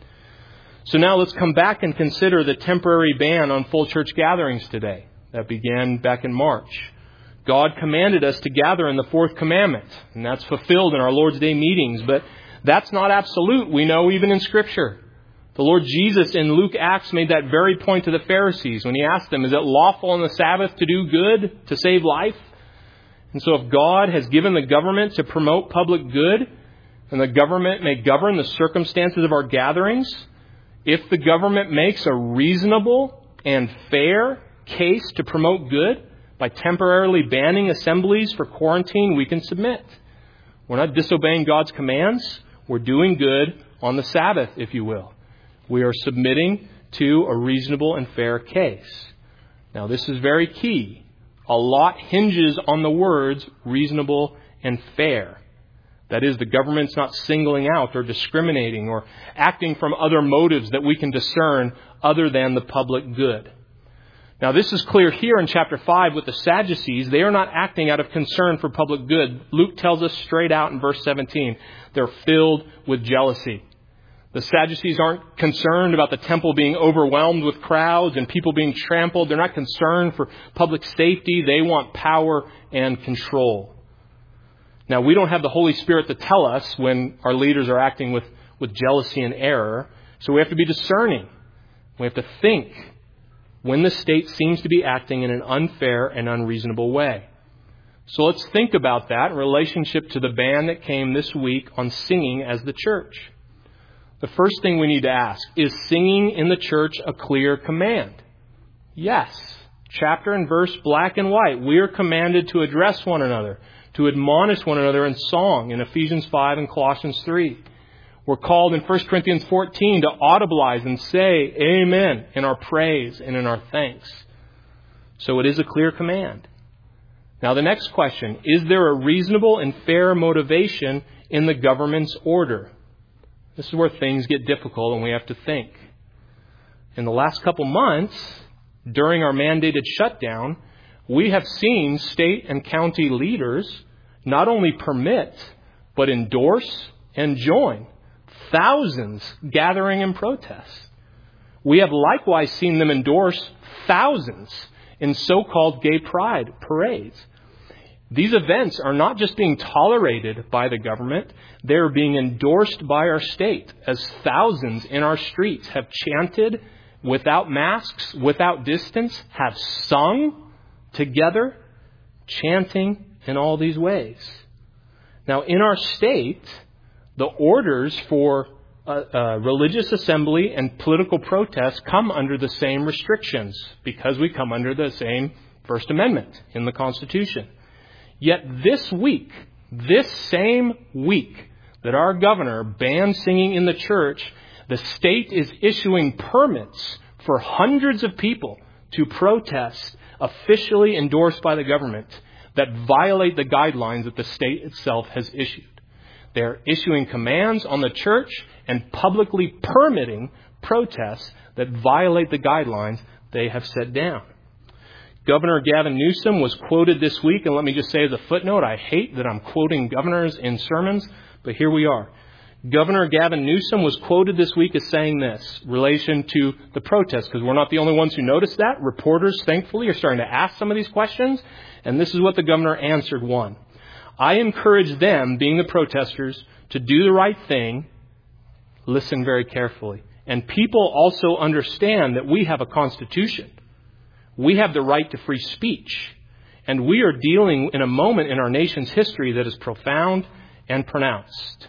So now let's come back and consider the temporary ban on full church gatherings today. That began back in March. God commanded us to gather in the fourth commandment, and that's fulfilled in our Lord's Day meetings. But that's not absolute, we know, even in Scripture. The Lord Jesus in Luke Acts made that very point to the Pharisees when he asked them, is it lawful on the Sabbath to do good, to save life? And so if God has given the government to promote public good, and the government may govern the circumstances of our gatherings, if the government makes a reasonable and fair case to promote good by temporarily banning assemblies for quarantine, we can submit. We're not disobeying God's commands. We're doing good on the Sabbath, if you will. We are submitting to a reasonable and fair case. Now, this is very key. A lot hinges on the words reasonable and fair. That is, the government's not singling out or discriminating or acting from other motives that we can discern other than the public good. Now, this is clear here in chapter 5 with the Sadducees. They are not acting out of concern for public good. Luke tells us straight out in verse 17, they're filled with jealousy. The Sadducees aren't concerned about the temple being overwhelmed with crowds and people being trampled. They're not concerned for public safety. They want power and control. Now, we don't have the Holy Spirit to tell us when our leaders are acting with jealousy and error. So we have to be discerning. We have to think when the state seems to be acting in an unfair and unreasonable way. So let's think about that in relationship to the ban that came this week on singing as the church. The first thing we need to ask, is singing in the church a clear command? Yes. Chapter and verse, black and white. We are commanded to address one another, to admonish one another in song in Ephesians 5 and Colossians 3. We're called in 1 Corinthians 14 to audibilize and say amen in our praise and in our thanks. So it is a clear command. Now the next question, is there a reasonable and fair motivation in the government's order? This is where things get difficult and we have to think. In the last couple months, during our mandated shutdown, we have seen state and county leaders not only permit, but endorse and join thousands gathering in protest. We have likewise seen them endorse thousands in so-called gay pride parades. These events are not just being tolerated by the government, they're being endorsed by our state as thousands in our streets have chanted without masks, without distance, have sung together, chanting in all these ways. Now, in our state, the orders for religious assembly and political protest come under the same restrictions because we come under the same First Amendment in the Constitution. Yet this same week that our governor banned singing in the church, the state is issuing permits for hundreds of people to protest officially endorsed by the government that violate the guidelines that the state itself has issued. They're issuing commands on the church and publicly permitting protests that violate the guidelines they have set down. Governor Gavin Newsom was quoted this week, and let me just say as a footnote, I hate that I'm quoting governors in sermons, but here we are. Governor Gavin Newsom was quoted this week as saying this in relation to the protests, because we're not the only ones who noticed that. Reporters, thankfully, are starting to ask some of these questions, and this is what the governor answered. One, I encourage them, being the protesters, to do the right thing. Listen very carefully. And people also understand that we have a constitution. We have the right to free speech. And we are dealing in a moment in our nation's history that is profound and pronounced.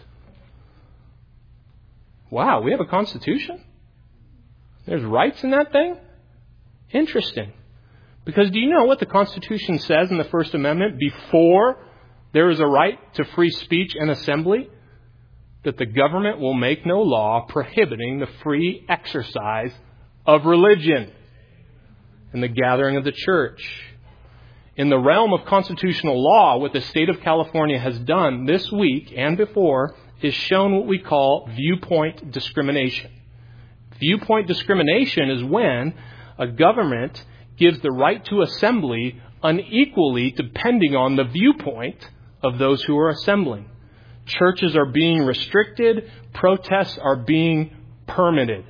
Wow, we have a Constitution? There's rights in that thing? Interesting. Because do you know what the Constitution says in the First Amendment before there is a right to free speech and assembly? That the government will make no law prohibiting the free exercise of religion and the gathering of the church. In the realm of constitutional law, what the state of California has done this week and before is shown what we call viewpoint discrimination. Viewpoint discrimination is when a government gives the right to assembly unequally depending on the viewpoint of those who are assembling. Churches are being restricted. Protests are being permitted.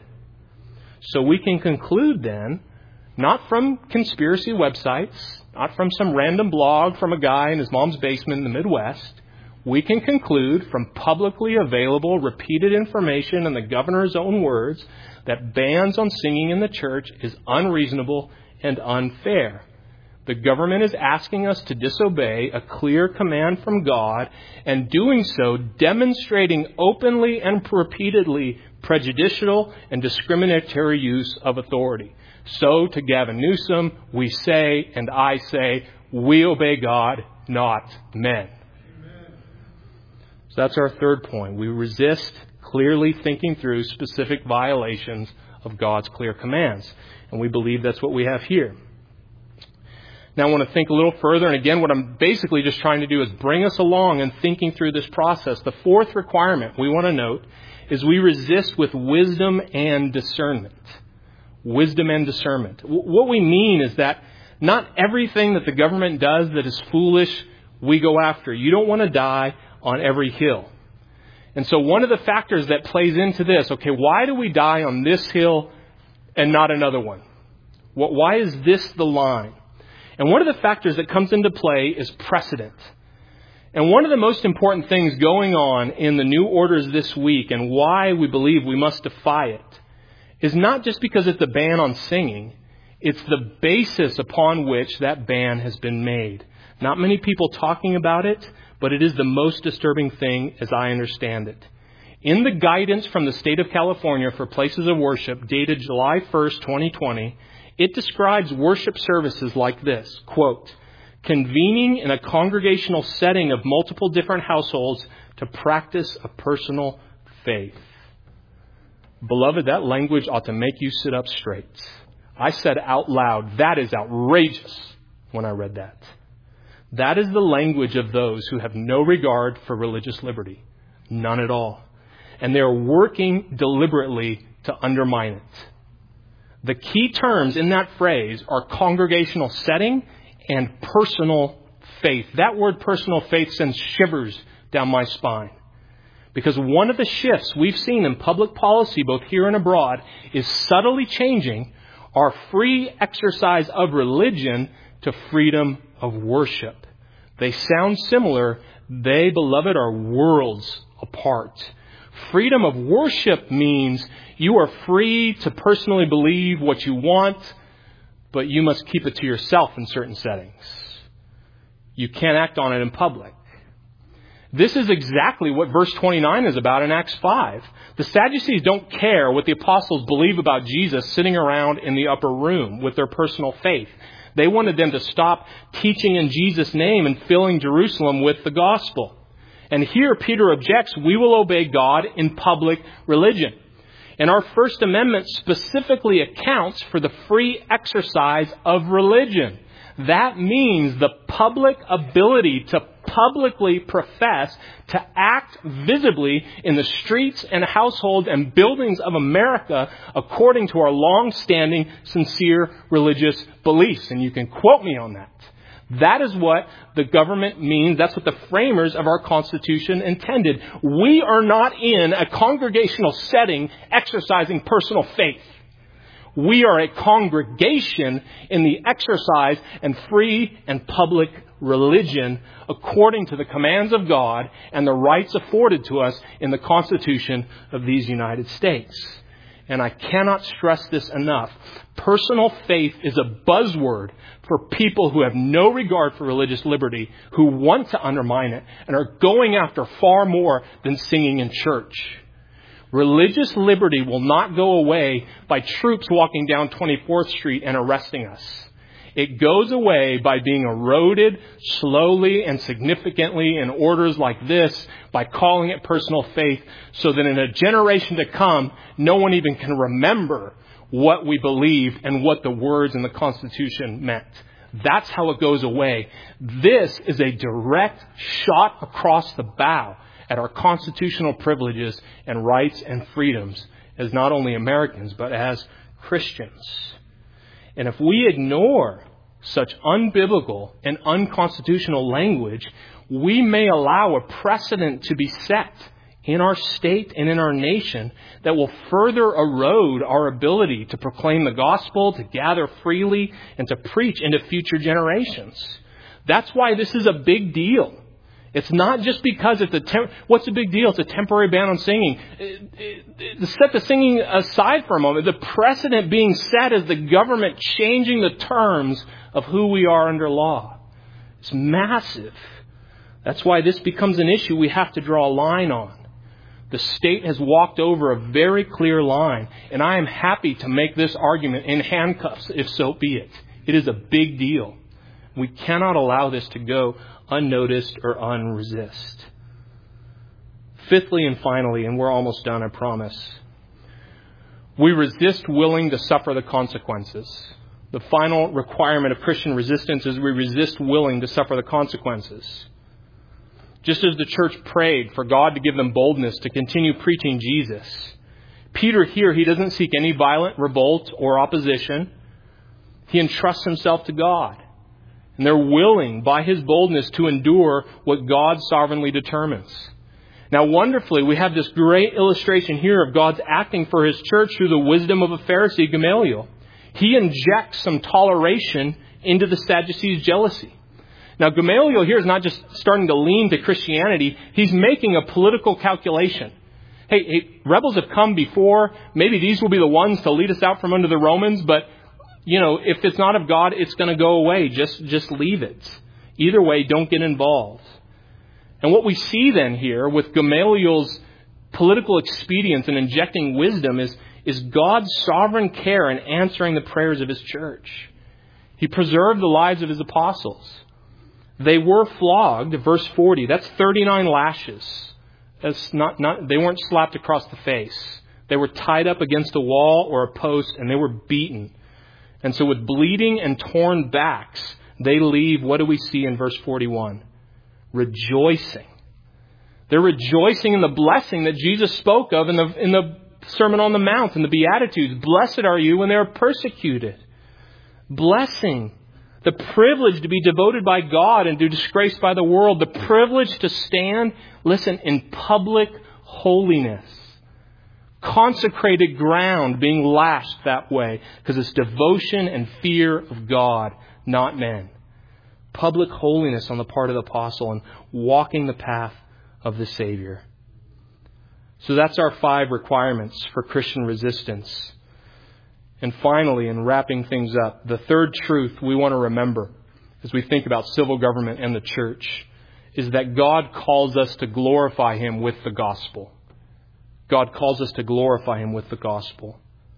So we can conclude then, not from conspiracy websites, not from some random blog from a guy in his mom's basement in the Midwest, we can conclude from publicly available repeated information in the governor's own words that bans on singing in the church is unreasonable and unfair. The government is asking us to disobey a clear command from God, and doing so demonstrating openly and repeatedly prejudicial and discriminatory use of authority. So to Gavin Newsom, we say, and I say, we obey God, not men. Amen. So that's our third point. We resist clearly thinking through specific violations of God's clear commands. And we believe that's what we have here. Now I want to think a little further, and again, what I'm basically just trying to do is bring us along in thinking through this process. The fourth requirement we want to note is we resist with wisdom and discernment. Wisdom and discernment. What we mean is that not everything that the government does that is foolish, we go after. You don't want to die on every hill. And so one of the factors that plays into this, okay, why do we die on this hill and not another one? Why is this the line? And one of the factors that comes into play is precedent. And one of the most important things going on in the new orders this week and why we believe we must defy it is not just because it's a ban on singing. It's the basis upon which that ban has been made. Not many people talking about it, but it is the most disturbing thing as I understand it. In the guidance from the state of California for places of worship dated July 1st, 2020, it describes worship services like this, quote, convening in a congregational setting of multiple different households to practice a personal faith. Beloved, that language ought to make you sit up straight. I said out loud, that is outrageous when I read that. That is the language of those who have no regard for religious liberty. None at all. And they're working deliberately to undermine it. The key terms in that phrase are congregational setting and personal faith. That word personal faith sends shivers down my spine. Because one of the shifts we've seen in public policy, both here and abroad, is subtly changing our free exercise of religion to freedom of worship. They sound similar. They, beloved, are worlds apart. Freedom of worship means you are free to personally believe what you want, but you must keep it to yourself in certain settings. You can't act on it in public. This is exactly what verse 29 is about in Acts 5. The Sadducees don't care what the apostles believe about Jesus sitting around in the upper room with their personal faith. They wanted them to stop teaching in Jesus' name and filling Jerusalem with the gospel. And here Peter objects, we will obey God in public religion. And our First Amendment specifically accounts for the free exercise of religion. That means the public ability to publicly profess, to act visibly in the streets and households and buildings of America according to our long-standing, sincere religious beliefs. And you can quote me on that. That is what the government means. That's what the framers of our Constitution intended. We are not in a congregational setting exercising personal faith. We are a congregation in the exercise and free and public religion according to the commands of God and the rights afforded to us in the Constitution of these United States. and I cannot stress this enough, personal faith is a buzzword for people who have no regard for religious liberty, who want to undermine it, and are going after far more than singing in church. Religious liberty will not go away by troops walking down 24th Street and arresting us. It goes away by being eroded slowly and significantly in orders like this, by calling it personal faith, so that in a generation to come, no one even can remember what we believe and what the words in the Constitution meant. That's how it goes away. This is a direct shot across the bow at our constitutional privileges and rights and freedoms as not only Americans, but as Christians. And if we ignore such unbiblical and unconstitutional language, we may allow a precedent to be set in our state and in our nation that will further erode our ability to proclaim the gospel, to gather freely, and to preach into future generations. That's why this is a big deal. It's not just because what's the big deal? It's a temporary ban on singing. To set the singing aside for a moment, the precedent being set is the government changing the terms of who we are under law. It's massive. That's why this becomes an issue we have to draw a line on. The state has walked over a very clear line, and I am happy to make this argument in handcuffs, if so be it. It is a big deal. We cannot allow this to go unnoticed or unresist. Fifthly and finally, and we're almost done, I promise, we resist willing to suffer the consequences. The final requirement of Christian resistance is we resist willing to suffer the consequences. Just as the church prayed for God to give them boldness to continue preaching Jesus, Peter here, he doesn't seek any violent revolt or opposition. He entrusts himself to God. And they're willing, by his boldness, to endure what God sovereignly determines. Now, wonderfully, we have this great illustration here of God's acting for his church through the wisdom of a Pharisee, Gamaliel. He injects some toleration into the Sadducees' jealousy. Now, Gamaliel here is not just starting to lean to Christianity. He's making a political calculation. Hey, rebels have come before. Maybe these will be the ones to lead us out from under the Romans, but if it's not of God, it's going to go away. Just leave it. Either way, don't get involved. And what we see then here with Gamaliel's political expedience and injecting wisdom is God's sovereign care in answering the prayers of his church. He preserved the lives of his apostles. They were flogged, verse 40. That's 39 lashes. That's they weren't slapped across the face. They were tied up against a wall or a post, and they were beaten. And so with bleeding and torn backs, they leave, what do we see in verse 41? Rejoicing. They're rejoicing in the blessing that Jesus spoke of in the Sermon on the Mount and the Beatitudes. Blessed are you when they are persecuted. Blessing. The privilege to be devoted by God and to disgraced by the world. The privilege to stand, listen, in public holiness. Consecrated ground being lashed that way because it's devotion and fear of God, not men. Public holiness on the part of the apostle and walking the path of the Savior. So that's our 5 requirements for Christian resistance. And finally, in wrapping things up, the third truth we want to remember as we think about civil government and the church is that God calls us to glorify him with the gospel. God calls us to glorify him with the gospel.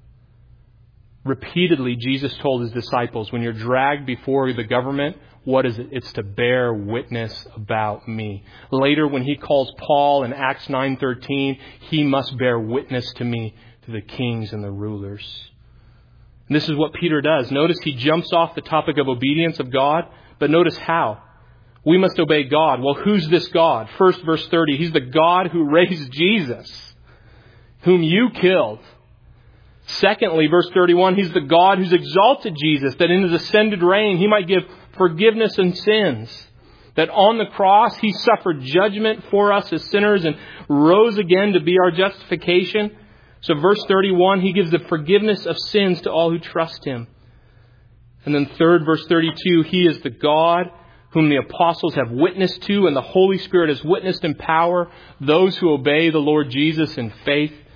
Repeatedly, Jesus told his disciples, when you're dragged before the government, what is it? It's to bear witness about me. Later, when he calls Paul in Acts 9:13, he must bear witness to me, to the kings and the rulers. And this is what Peter does. Notice he jumps off the topic of obedience of God, but notice how. We must obey God. Well, who's this God? First, verse 30, he's the God who raised Jesus, whom you killed. Secondly, verse 31, he's the God who's exalted Jesus, that in his ascended reign he might give forgiveness in sins. That on the cross he suffered judgment for us as sinners and rose again to be our justification. So verse 31, he gives the forgiveness of sins to all who trust him. And then third, verse 32, he is the God whom the apostles have witnessed to and the Holy Spirit has witnessed in power, those who obey the Lord Jesus in faith.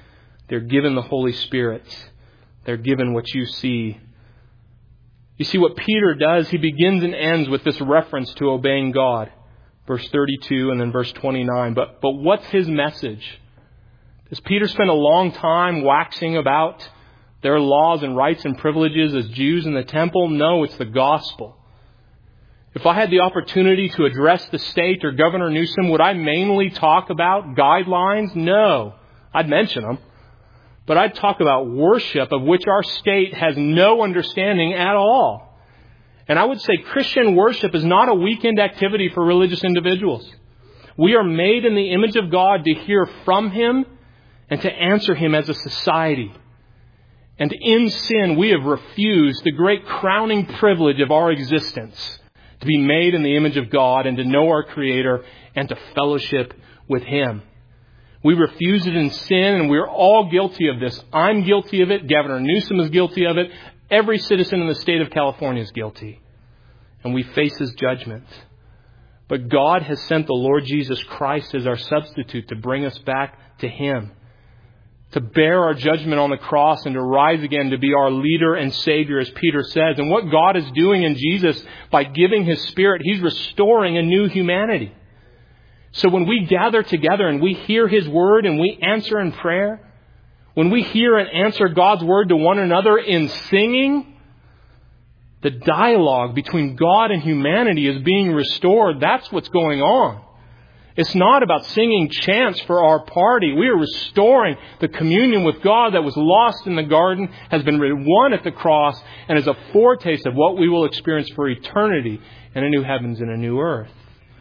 They're given the Holy Spirit. They're given what you see. You see what Peter does, he begins and ends with this reference to obeying God. Verse 32 and then verse 29. But what's his message? Does Peter spend a long time waxing about their laws and rights and privileges as Jews in the temple? No, it's the gospel. If I had the opportunity to address the state or Governor Newsom, would I mainly talk about guidelines? No. I'd mention them. But I'd talk about worship, of which our state has no understanding at all. And I would say Christian worship is not a weekend activity for religious individuals. We are made in the image of God to hear from Him and to answer Him as a society. And in sin, we have refused the great crowning privilege of our existence, to be made in the image of God and to know our Creator and to fellowship with Him. We refuse it in sin, and we're all guilty of this. I'm guilty of it. Governor Newsom is guilty of it. Every citizen in the state of California is guilty. And we face His judgment. But God has sent the Lord Jesus Christ as our substitute to bring us back to Him, to bear our judgment on the cross and to rise again to be our leader and Savior, as Peter says. And what God is doing in Jesus by giving His Spirit, He's restoring a new humanity. So when we gather together and we hear His Word and we answer in prayer, when we hear and answer God's Word to one another in singing, the dialogue between God and humanity is being restored. That's what's going on. It's not about singing chants for our party. We are restoring the communion with God that was lost in the garden, has been won at the cross, and is a foretaste of what we will experience for eternity in a new heavens and a new earth.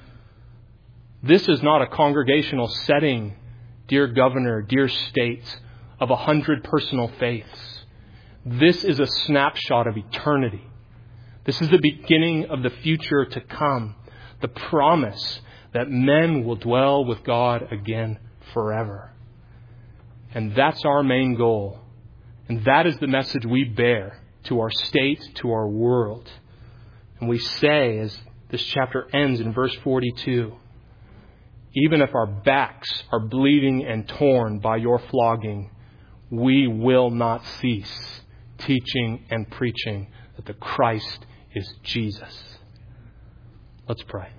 This is not a congregational setting, dear Governor, dear state, of 100 personal faiths. This is a snapshot of eternity. This is the beginning of the future to come. The promise that men will dwell with God again forever. And that's our main goal. And that is the message we bear to our state, to our world. And we say, as this chapter ends in verse 42, even if our backs are bleeding and torn by your flogging, we will not cease teaching and preaching that the Christ is Jesus. Let's pray.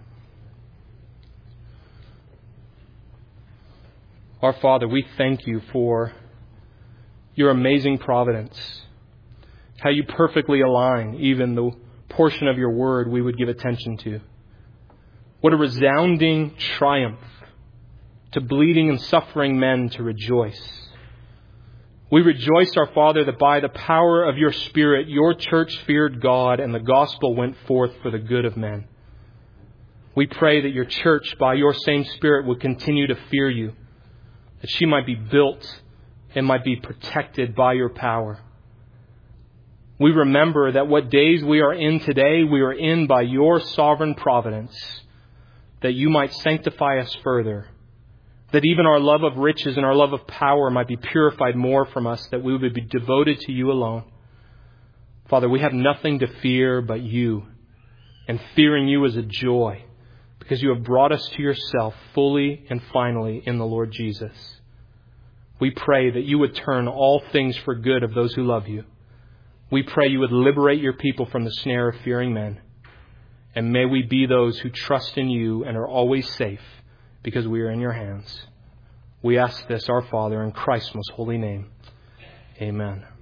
Our Father, we thank You for Your amazing providence, how You perfectly align even the portion of Your Word we would give attention to. What a resounding triumph to bleeding and suffering men to rejoice. We rejoice, our Father, that by the power of Your Spirit, Your church feared God and the gospel went forth for the good of men. We pray that Your church, by Your same Spirit, would continue to fear You, that she might be built and might be protected by Your power. We remember that what days we are in today, we are in by Your sovereign providence, that You might sanctify us further, that even our love of riches and our love of power might be purified more from us, that we would be devoted to You alone. Father, we have nothing to fear but You, and fearing You is a joy, because You have brought us to Yourself fully and finally in the Lord Jesus. We pray that You would turn all things for good of those who love You. We pray You would liberate Your people from the snare of fearing men. And may we be those who trust in You and are always safe because we are in Your hands. We ask this, our Father, in Christ's most holy name. Amen.